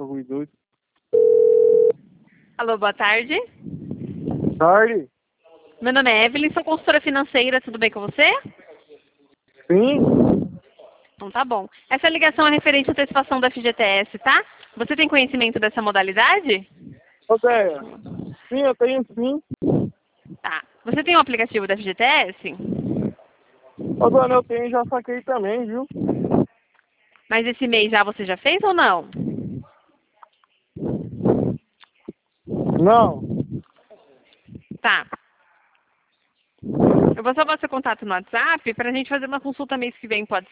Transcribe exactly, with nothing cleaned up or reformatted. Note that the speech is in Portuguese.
ruidoso. Alô, boa tarde. Tarde? Meu nome é Evelyn, sou consultora financeira, tudo bem com você? Sim? Então tá bom. Essa ligação é referente à antecipação da F G T S, tá? Você tem conhecimento dessa modalidade? Ô, Déia. Sim, eu tenho sim. Tá. Você tem o aplicativo da F G T S? Ô, dona, eu tenho, já saquei também, viu? Mas esse mês já você já fez ou não? Não. Tá. Eu vou salvar seu contato no WhatsApp pra gente fazer uma consulta mês que vem, pode